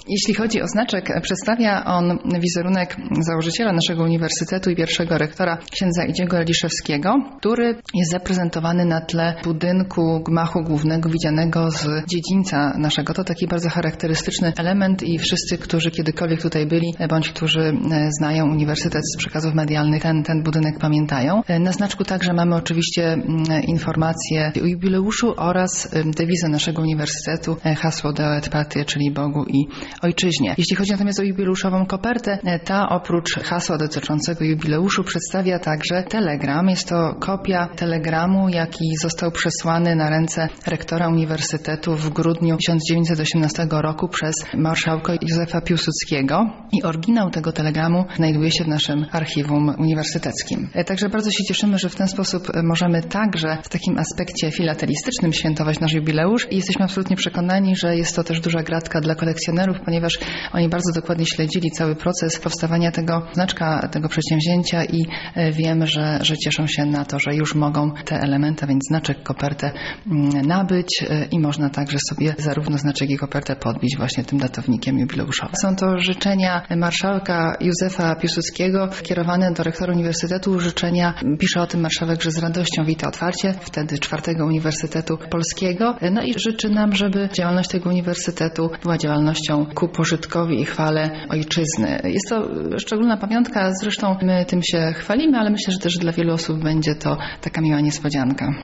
Jeśli chodzi o znaczek, przedstawia on wizerunek założyciela naszego uniwersytetu i pierwszego rektora, księdza Idziego Eliszewskiego, który jest zaprezentowany na tle budynku gmachu głównego widzianego z dziedzińca naszego. To taki bardzo charakterystyczny element i wszyscy, którzy kiedykolwiek tutaj byli, bądź którzy znają uniwersytet z przekazów medialnych, ten budynek pamiętają. Na znaczku także mamy oczywiście informacje o jubileuszu oraz dewizę naszego uniwersytetu, hasło Deo et Patria, czyli Bogu i Ojczyźnie. Jeśli chodzi natomiast o jubileuszową kopertę, ta oprócz hasła dotyczącego jubileuszu przedstawia także telegram. Jest to kopia telegramu, jaki został przesłany na ręce rektora uniwersytetu w grudniu 1918 roku przez marszałka Józefa Piłsudskiego i oryginał tego telegramu znajduje się w naszym archiwum uniwersyteckim. Także bardzo się cieszymy, że w ten sposób możemy także w takim aspekcie filatelistycznym świętować nasz jubileusz i jesteśmy absolutnie przekonani, że jest to też duża gratka dla kolekcjonerów, ponieważ oni bardzo dokładnie śledzili cały proces powstawania tego znaczka, tego przedsięwzięcia i wiem, że cieszą się na to, że już mogą te elementy, a więc znaczek, kopertę nabyć i można także sobie zarówno znaczek i kopertę podbić właśnie tym datownikiem jubileuszowym. Są to życzenia marszałka Józefa Piłsudskiego kierowane do rektora uniwersytetu. Życzenia, pisze o tym marszałek, że z radością wita otwarcie wtedy czwartego Uniwersytetu Polskiego. No i życzy nam, żeby działalność tego uniwersytetu była działalnością ku pożytkowi i chwale ojczyzny. Jest to szczególna pamiątka, zresztą my tym się chwalimy, ale myślę, że też dla wielu osób będzie to taka miła niespodzianka.